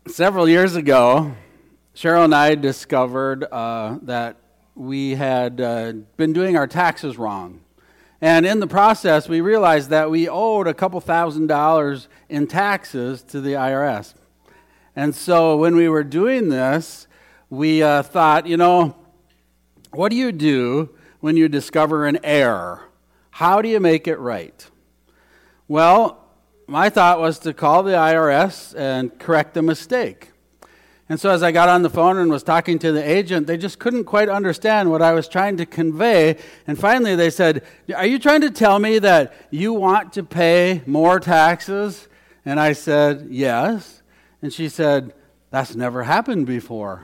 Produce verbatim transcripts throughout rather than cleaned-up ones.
Several years ago, Cheryl and I discovered uh, that we had uh, been doing our taxes wrong. And in the process, we realized that we owed a couple thousand dollars in taxes to the I R S. And so when we were doing this, we uh, thought, you know, what do you do when you discover an error? How do you make it right? Well, my thought was to call the I R S and correct the mistake. And so as I got on the phone and was talking to the agent, they just couldn't quite understand what I was trying to convey. And finally they said, "Are you trying to tell me that you want to pay more taxes?" And I said, "Yes." And she said, "That's never happened before."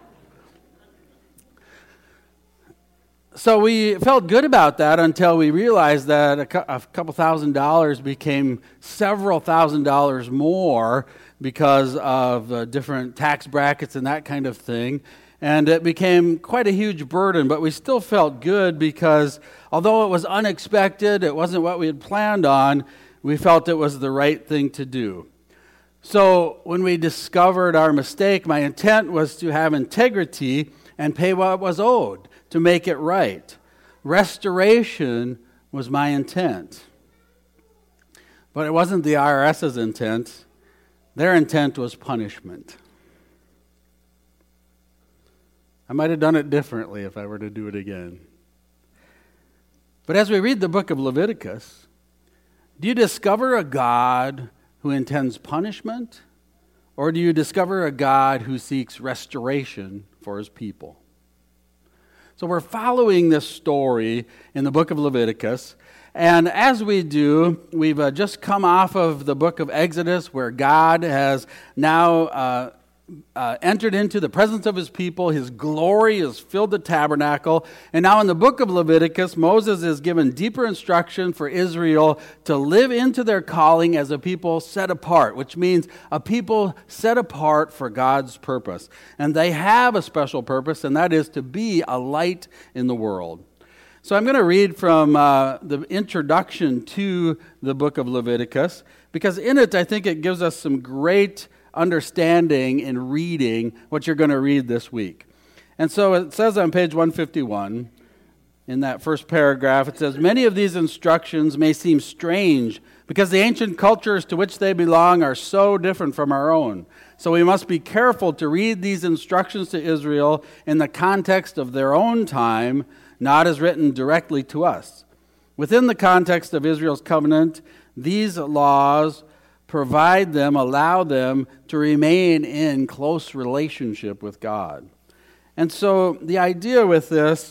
So we felt good about that until we realized that a, cu- a couple thousand dollars became several thousand dollars more because of uh, different tax brackets and that kind of thing. And it became quite a huge burden, but we still felt good because although it was unexpected, it wasn't what we had planned on, we felt it was the right thing to do. So when we discovered our mistake, my intent was to have integrity and pay what was owed, to make it right. Restoration was my intent. But it wasn't the I R S's intent. Their intent was punishment. I might have done it differently if I were to do it again. But as we read the book of Leviticus, do you discover a God who intends punishment, or do you discover a God who seeks restoration for his people? So we're following this story in the book of Leviticus, and as we do, we've uh, just come off of the book of Exodus, where God has now uh, uh, entered into the presence of his people. His glory has filled the tabernacle, and now in the book of Leviticus, Moses is given deeper instruction for Israel to live into their calling as a people set apart, which means a people set apart for God's purpose. And they have a special purpose, and that is to be a light in the world. So I'm going to read from uh, the introduction to the book of Leviticus, because in it I think it gives us some great understanding in reading what you're going to read this week. And so it says on page one fifty-one, in that first paragraph, it says, "Many of these instructions may seem strange because the ancient cultures to which they belong are so different from our own. So we must be careful to read these instructions to Israel in the context of their own time, not as written directly to us. Within the context of Israel's covenant, these laws provide them, allow them to remain in close relationship with God." And so the idea with this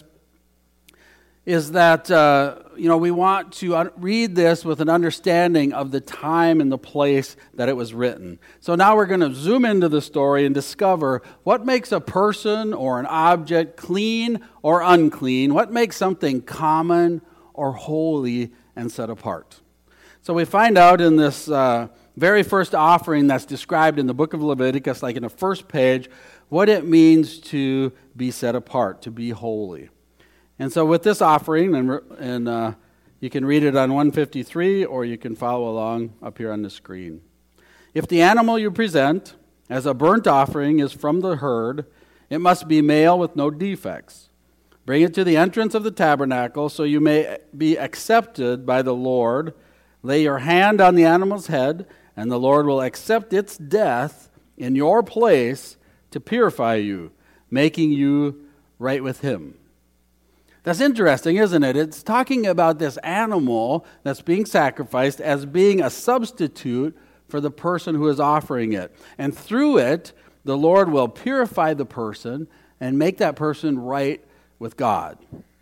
is that, uh, you know, we want to un- read this with an understanding of the time and the place that it was written. So now we're going to zoom into the story and discover what makes a person or an object clean or unclean, what makes something common or holy and set apart. So we find out in this uh, very first offering that's described in the book of Leviticus, like in the first page, what it means to be set apart, to be holy. And so with this offering, and, and uh, you can read it on one fifty-three, or you can follow along up here on the screen. "If the animal you present as a burnt offering is from the herd, it must be male with no defects. Bring it to the entrance of the tabernacle so you may be accepted by the Lord. Lay your hand on the animal's head, and the Lord will accept its death in your place to purify you, making you right with him." That's interesting, isn't it? It's talking about this animal that's being sacrificed as being a substitute for the person who is offering it. And through it, the Lord will purify the person and make that person right with God.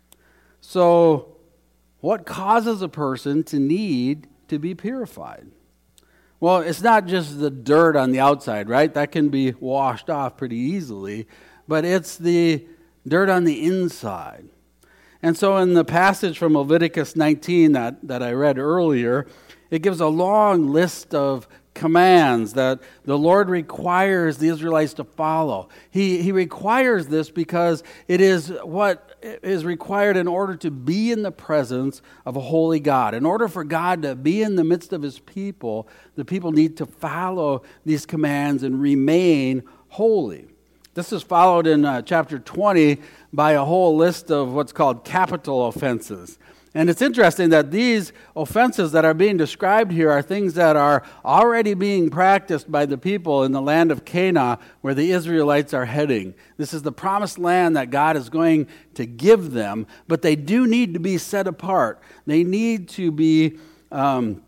So, what causes a person to need to be purified? Well, it's not just the dirt on the outside, right? That can be washed off pretty easily. But it's the dirt on the inside. And so in the passage from Leviticus nineteen that, that I read earlier, it gives a long list of commands that the Lord requires the Israelites to follow. He, he requires this because it is what is required in order to be in the presence of a holy God. In order for God to be in the midst of his people, the people need to follow these commands and remain holy. This is followed in uh, chapter twenty by a whole list of what's called capital offenses. And it's interesting that these offenses that are being described here are things that are already being practiced by the people in the land of Canaan, where the Israelites are heading. This is the promised land that God is going to give them, but they do need to be set apart. They need to be um,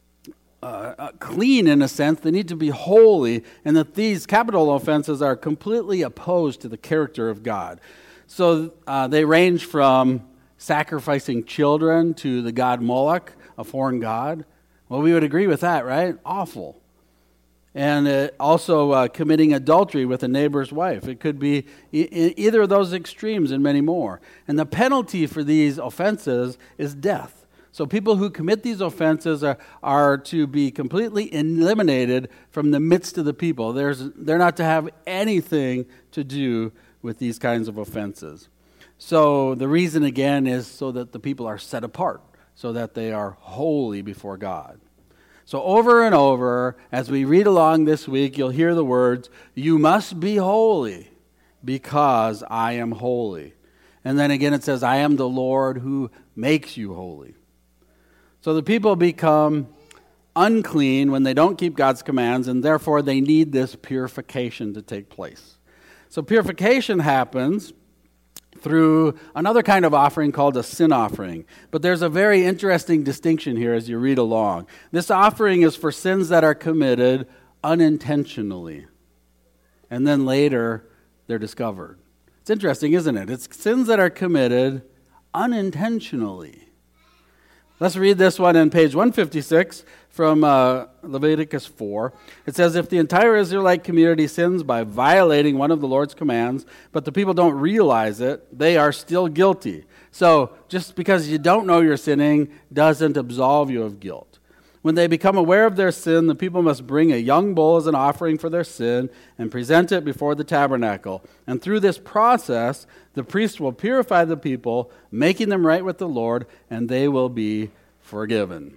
uh, clean in a sense. They need to be holy, and that these capital offenses are completely opposed to the character of God. So uh, they range from sacrificing children to the god Moloch, a foreign god. Well, we would agree with that, right? Awful. And uh, also uh, committing adultery with a neighbor's wife. It could be e- either of those extremes and many more. And the penalty for these offenses is death. So people who commit these offenses are, are to be completely eliminated from the midst of the people. There's, they're not to have anything to do with these kinds of offenses. So the reason, again, is so that the people are set apart, so that they are holy before God. So over and over, as we read along this week, you'll hear the words, "You must be holy because I am holy." And then again it says, "I am the Lord who makes you holy." So the people become unclean when they don't keep God's commands, and therefore they need this purification to take place. So purification happens through another kind of offering called a sin offering. But there's a very interesting distinction here as you read along. This offering is for sins that are committed unintentionally, and then later they're discovered. It's interesting, isn't it? It's sins that are committed unintentionally. Let's read this one on page one fifty-six from uh, Leviticus four. It says, "If the entire Israelite community sins by violating one of the Lord's commands, but the people don't realize it, they are still guilty." So just because you don't know you're sinning doesn't absolve you of guilt. When they become aware of their sin, the people must bring a young bull as an offering for their sin and present it before the tabernacle. And through this process, the priest will purify the people, making them right with the Lord, and they will be forgiven.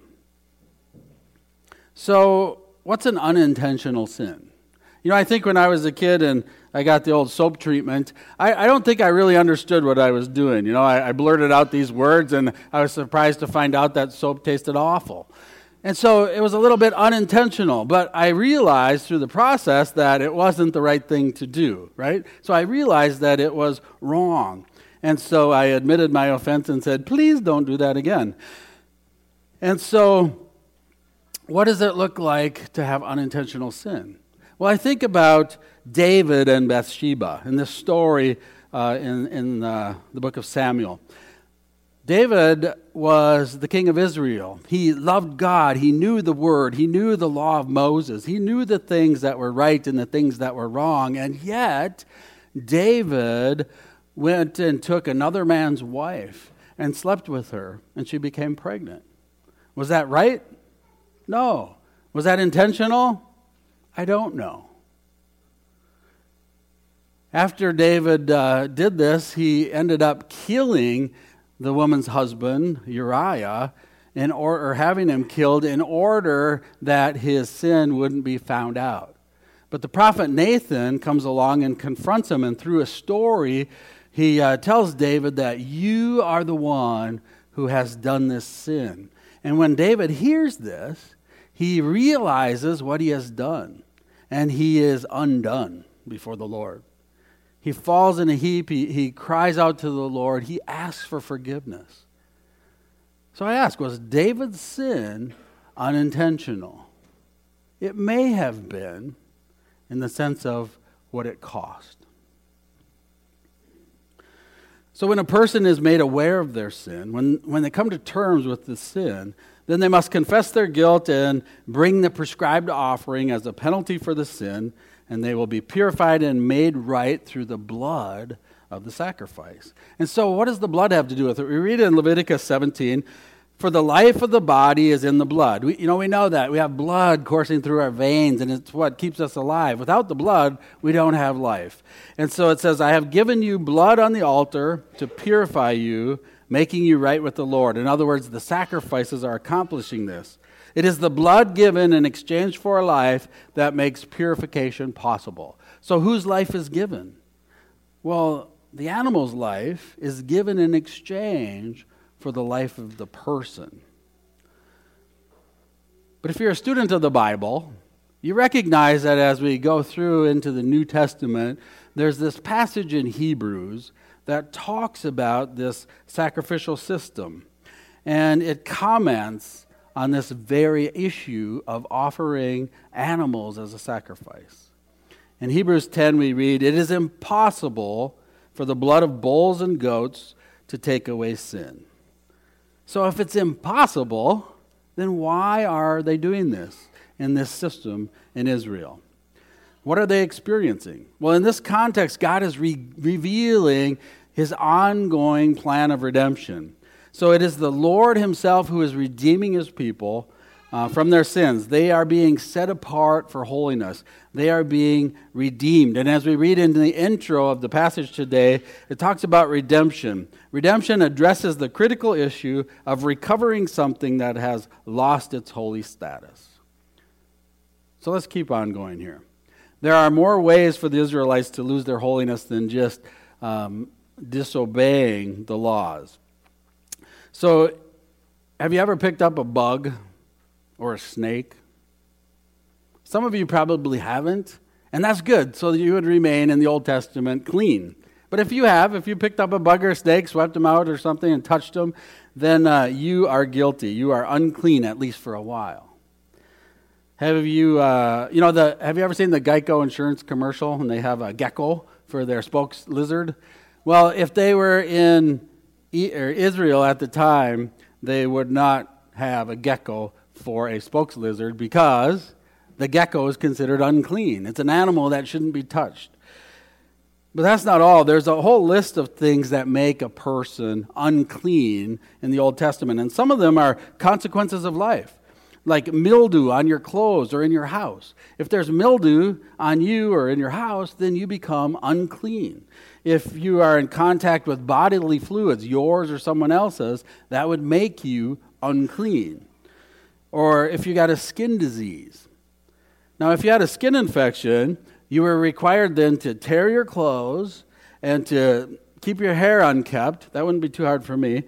So, what's an unintentional sin? You know, I think when I was a kid and I got the old soap treatment, I, I don't think I really understood what I was doing. You know, I, I blurted out these words, and I was surprised to find out that soap tasted awful. And so it was a little bit unintentional, but I realized through the process that it wasn't the right thing to do, right? So I realized that it was wrong. And so I admitted my offense and said, "Please don't do that again." And so what does it look like to have unintentional sin? Well, I think about David and Bathsheba in this story uh, in, in uh, the book of Samuel. David was the king of Israel. He loved God. He knew the word. He knew the law of Moses. He knew the things that were right and the things that were wrong. And yet, David went and took another man's wife and slept with her, and she became pregnant. Was that right? No. Was that intentional? I don't know. After David uh, did this, he ended up killing the woman's husband, Uriah, in or, or having him killed in order that his sin wouldn't be found out. But the prophet Nathan comes along and confronts him, and through a story, he uh, tells David that you are the one who has done this sin. And when David hears this, he realizes what he has done, and he is undone before the Lord. He falls in a heap. He, he cries out to the Lord. He asks for forgiveness. So I ask, was David's sin unintentional? It may have been in the sense of what it cost. So when a person is made aware of their sin, when, when they come to terms with the sin, then they must confess their guilt and bring the prescribed offering as a penalty for the sin, and they will be purified and made right through the blood of the sacrifice. And so what does the blood have to do with it? We read in Leviticus seventeen, For the life of the body is in the blood. We, you know, we know that. We have blood coursing through our veins, and it's what keeps us alive. Without the blood, we don't have life. And so it says, I have given you blood on the altar to purify you, making you right with the Lord. In other words, the sacrifices are accomplishing this. It is the blood given in exchange for a life that makes purification possible. So whose life is given? Well, the animal's life is given in exchange for the life of the person. But if you're a student of the Bible, you recognize that as we go through into the New Testament, there's this passage in Hebrews that talks about this sacrificial system. And it comments on this very issue of offering animals as a sacrifice. In Hebrews ten we read, it is impossible for the blood of bulls and goats to take away sin. So if it's impossible, then why are they doing this in this system in Israel? What are they experiencing? Well, in this context, God is re- revealing his ongoing plan of redemption. So it is the Lord himself who is redeeming his people uh, from their sins. They are being set apart for holiness. They are being redeemed. And as we read in the intro of the passage today, it talks about redemption. Redemption addresses the critical issue of recovering something that has lost its holy status. So let's keep on going here. There are more ways for the Israelites to lose their holiness than just um, disobeying the laws. So, have you ever picked up a bug or a snake? Some of you probably haven't, and that's good, so that you would remain in the Old Testament clean. But if you have, if you picked up a bug or a snake, swept them out or something and touched them, then uh, you are guilty. You are unclean, at least for a while. Have you, uh, you know, the? Have you ever seen the Geico insurance commercial, and they have a gecko for their spokes lizard? Well, if they were in Israel at the time, they would not have a gecko for a spokes lizard because the gecko is considered unclean. It's an animal that shouldn't be touched. But that's not all. There's a whole list of things that make a person unclean in the Old Testament, and some of them are consequences of life, like mildew on your clothes or in your house. If there's mildew on you or in your house, then you become unclean. If you are in contact with bodily fluids, yours or someone else's, that would make you unclean. Or if you got a skin disease. Now, if you had a skin infection, you were required then to tear your clothes and to keep your hair unkept. That wouldn't be too hard for me.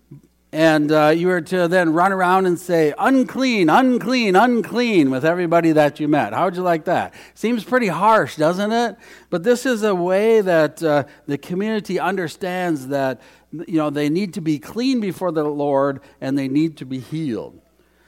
And uh, you were to then run around and say, unclean, unclean, unclean with everybody that you met. How would you like that? Seems pretty harsh, doesn't it? But this is a way that uh, the community understands that, you know, they need to be clean before the Lord and they need to be healed.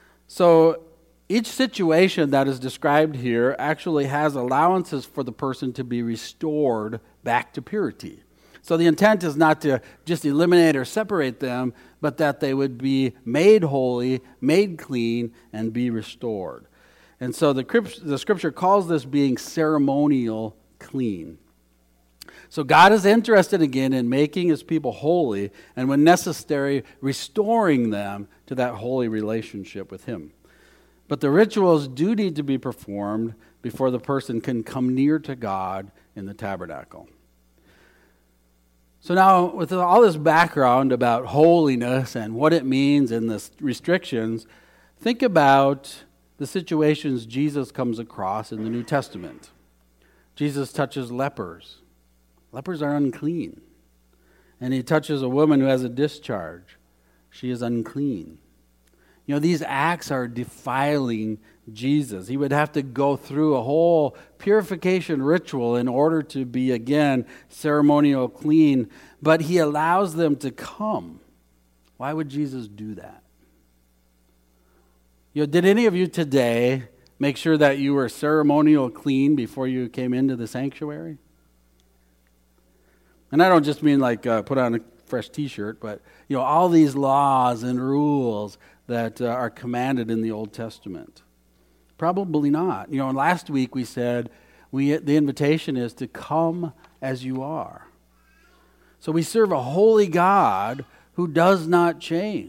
So each situation that is described here actually has allowances for the person to be restored back to purity. So the intent is not to just eliminate or separate them, but that they would be made holy, made clean, and be restored. And so the, the scripture calls this being ceremonial clean. So God is interested again in making his people holy, and when necessary, restoring them to that holy relationship with him. But the rituals do need to be performed before the person can come near to God in the tabernacle. So now, with all this background about holiness and what it means and the restrictions, think about the situations Jesus comes across in the New Testament. Jesus touches lepers. Lepers are unclean. And he touches a woman who has a discharge. She is unclean. You know, these acts are defiling Jesus. He would have to go through a whole purification ritual in order to be, again, ceremonial clean. But he allows them to come. Why would Jesus do that? You know, did any of you today make sure that you were ceremonial clean before you came into the sanctuary? And I don't just mean like uh, put on a fresh t-shirt, but, you know, all these laws and rules that uh, are commanded in the Old Testament. Probably not. You know, last week we said we the invitation is to come as you are. So we serve a holy God who does not change.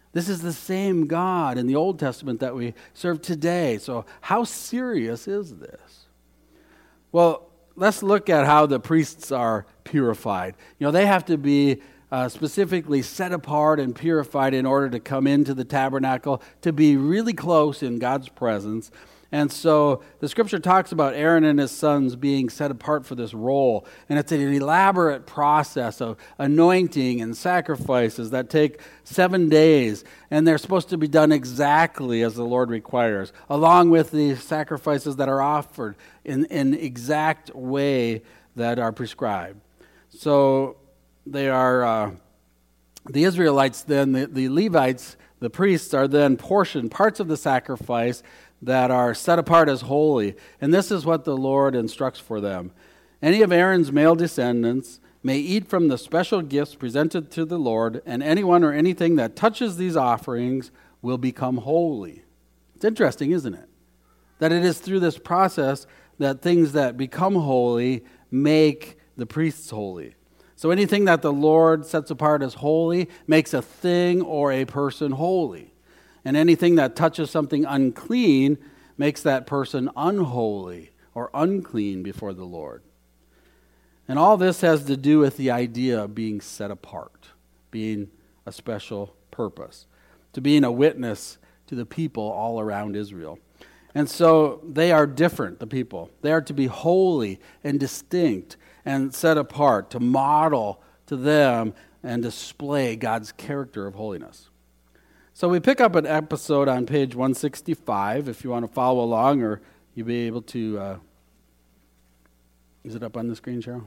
This is the same God in the Old Testament that we serve today. So how serious is this? Well, let's look at how the priests are purified. You know, they have to be uh, specifically set apart and purified in order to come into the tabernacle, to be really close in God's presence. And so the scripture talks about Aaron and his sons being set apart for this role. And it's an elaborate process of anointing and sacrifices that take seven days. And they're supposed to be done exactly as the Lord requires, along with the sacrifices that are offered in an exact way that are prescribed. So they are, uh, the Israelites then, the, the Levites, the priests are then portioned parts of the sacrifice that are set apart as holy. And this is what the Lord instructs for them. Any of Aaron's male descendants may eat from the special gifts presented to the Lord, and anyone or anything that touches these offerings will become holy. It's interesting, isn't it? That it is through this process that things that become holy make the priests holy. So anything that the Lord sets apart as holy makes a thing or a person holy. And anything that touches something unclean makes that person unholy or unclean before the Lord. And all this has to do with the idea of being set apart, being a special purpose, to being a witness to the people all around Israel. And so they are different, the people. They are to be holy and distinct and set apart, to model to them and display God's character of holiness. So we pick up an episode on page one sixty-five, if you want to follow along, or you'll be able to, uh, is it up on the screen, Cheryl?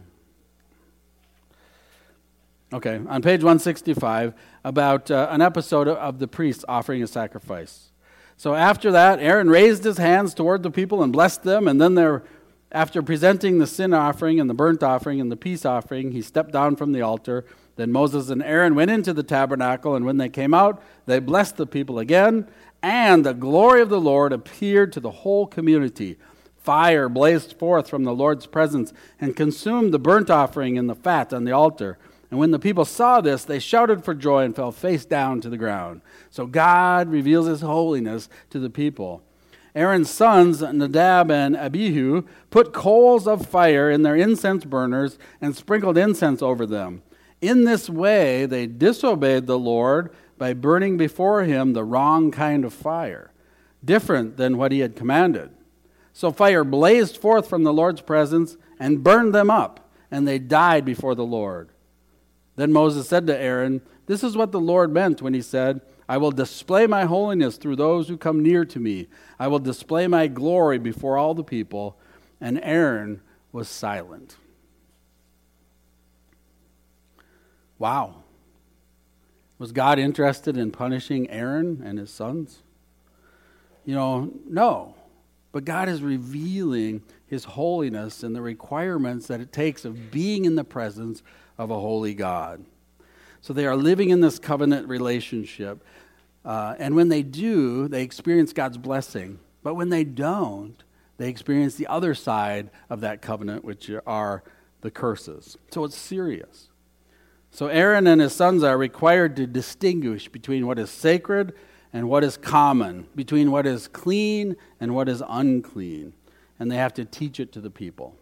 Okay, on page one sixty-five, about uh, an episode of the priests offering a sacrifice. So after that, Aaron raised his hands toward the people and blessed them, and then there, after presenting the sin offering and the burnt offering and the peace offering, he stepped down from the altar. Then Moses and Aaron went into the tabernacle, and when they came out, they blessed the people again, and the glory of the Lord appeared to the whole community. Fire blazed forth from the Lord's presence and consumed the burnt offering and the fat on the altar. And when the people saw this, they shouted for joy and fell face down to the ground. So God reveals his holiness to the people. Aaron's sons, Nadab and Abihu, put coals of fire in their incense burners and sprinkled incense over them. In this way, they disobeyed the Lord by burning before him the wrong kind of fire, different than what he had commanded. So fire blazed forth from the Lord's presence and burned them up, and they died before the Lord. Then Moses said to Aaron, "This is what the Lord meant when he said, 'I will display my holiness through those who come near to me. I will display my glory before all the people.'" And Aaron was silent. Wow. Was God interested in punishing Aaron and his sons? You know, no. But God is revealing his holiness and the requirements that it takes of being in the presence of a holy God. So they are living in this covenant relationship. Uh, and when they do, they experience God's blessing. But when they don't, they experience the other side of that covenant, which are the curses. So it's serious. So Aaron and his sons are required to distinguish between what is sacred and what is common, between what is clean and what is unclean. And they have to teach it to the people.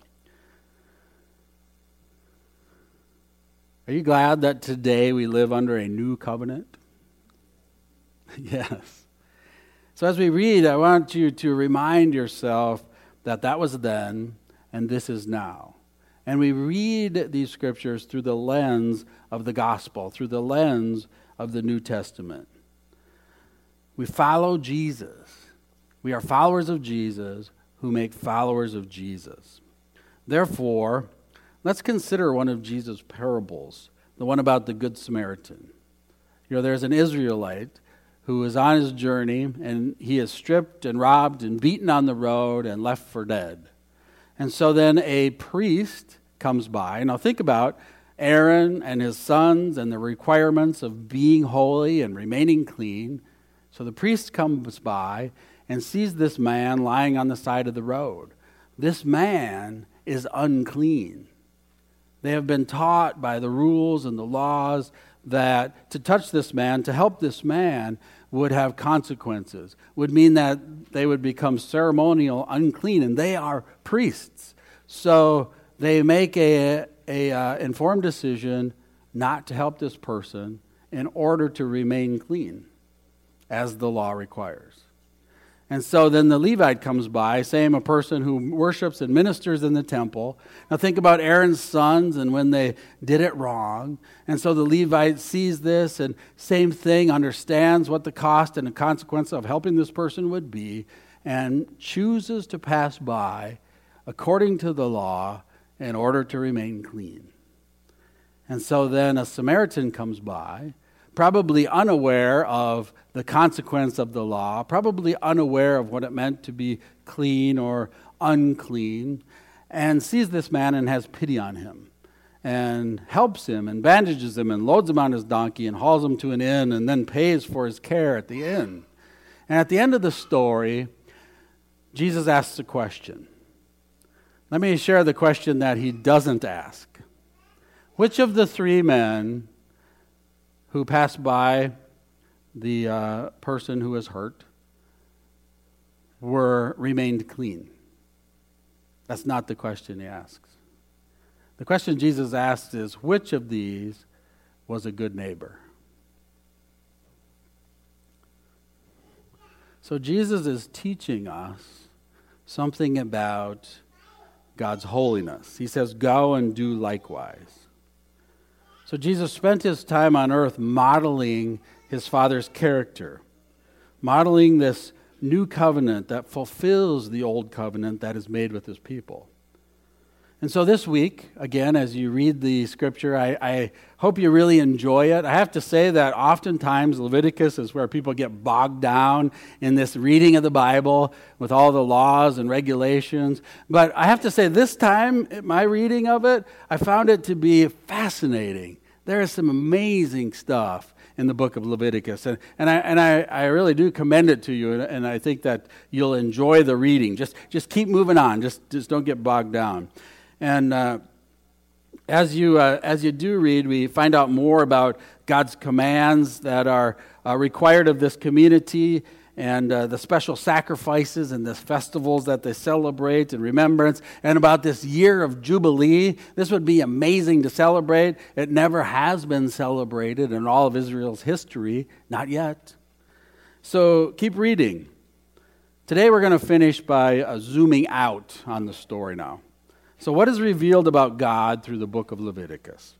Are you glad that today we live under a new covenant? Yes. So as we read, I want you to remind yourself that that was then and this is now. And we read these scriptures through the lens of the gospel, through the lens of the New Testament. We follow Jesus. We are followers of Jesus who make followers of Jesus. Therefore, let's consider one of Jesus' parables, the one about the Good Samaritan. You know, there's an Israelite who is on his journey, and he is stripped and robbed and beaten on the road and left for dead. And so then a priest comes by. Now think about Aaron and his sons and the requirements of being holy and remaining clean. So the priest comes by and sees this man lying on the side of the road. This man is unclean. They have been taught by the rules and the laws that to touch this man, to help this man, would have consequences, would mean that they would become ceremonial unclean, and they are priests. So they make a, a uh, informed decision not to help this person in order to remain clean, as the law requires. And so then the Levite comes by, same a person who worships and ministers in the temple. Now think about Aaron's sons and when they did it wrong. And so the Levite sees this and same thing, understands what the cost and the consequence of helping this person would be, and chooses to pass by according to the law in order to remain clean. And so then a Samaritan comes by, probably unaware of the consequence of the law, probably unaware of what it meant to be clean or unclean, and sees this man and has pity on him, and helps him, and bandages him, and loads him on his donkey, and hauls him to an inn, and then pays for his care at the inn. And at the end of the story, Jesus asks a question. Let me share the question that he doesn't ask. Which of the three men who passed by the uh, person who was hurt were remained clean? That's not the question he asks. The question Jesus asks is, which of these was a good neighbor? So Jesus is teaching us something about God's holiness. He says, go and do likewise. So Jesus spent his time on earth modeling his Father's character, modeling this new covenant that fulfills the old covenant that is made with his people. And so this week, again, as you read the scripture, I, I hope you really enjoy it. I have to say that oftentimes Leviticus is where people get bogged down in this reading of the Bible with all the laws and regulations. But I have to say this time, my reading of it, I found it to be fascinating. There is some amazing stuff in the book of Leviticus. And, and, I, and I, I really do commend it to you, and, and I think that you'll enjoy the reading. Just, just keep moving on. Just, just don't get bogged down. And uh, as you uh, as you do read, we find out more about God's commands that are uh, required of this community, and uh, the special sacrifices and the festivals that they celebrate in remembrance, and about this year of Jubilee. This would be amazing to celebrate. It never has been celebrated in all of Israel's history, not yet. So keep reading. Today we're going to finish by uh, zooming out on the story now. So what is revealed about God through the book of Leviticus?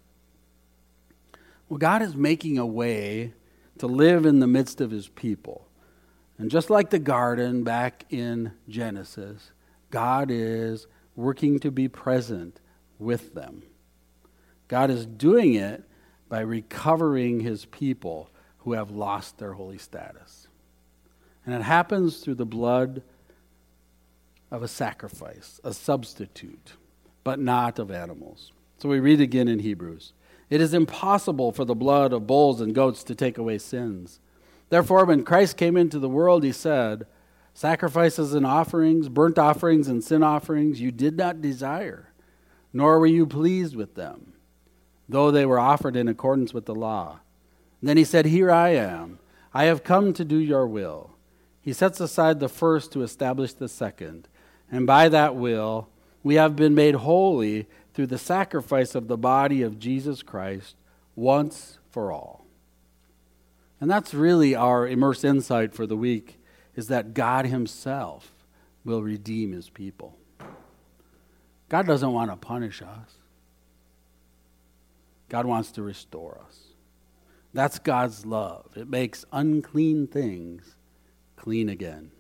Well, God is making a way to live in the midst of his people. And just like the garden back in Genesis, God is working to be present with them. God is doing it by recovering his people who have lost their holy status. And it happens through the blood of a sacrifice, a substitute, but not of animals. So we read again in Hebrews. It is impossible for the blood of bulls and goats to take away sins. Therefore, when Christ came into the world, he said, sacrifices and offerings, burnt offerings and sin offerings, you did not desire, nor were you pleased with them, though they were offered in accordance with the law. And then he said, here I am. I have come to do your will. He sets aside the first to establish the second. And by that will, we have been made holy through the sacrifice of the body of Jesus Christ once for all. And that's really our immersed insight for the week, is that God himself will redeem his people. God doesn't want to punish us. God wants to restore us. That's God's love. It makes unclean things clean again.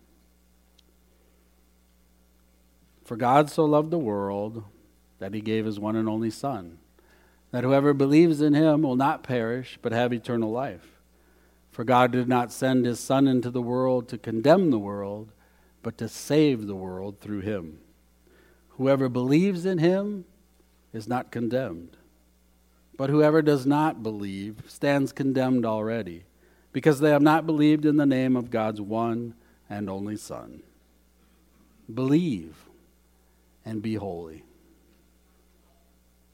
For God so loved the world that he gave his one and only Son, that whoever believes in him will not perish but have eternal life. For God did not send his Son into the world to condemn the world, but to save the world through him. Whoever believes in him is not condemned, but whoever does not believe stands condemned already, because they have not believed in the name of God's one and only Son. Believe and be holy.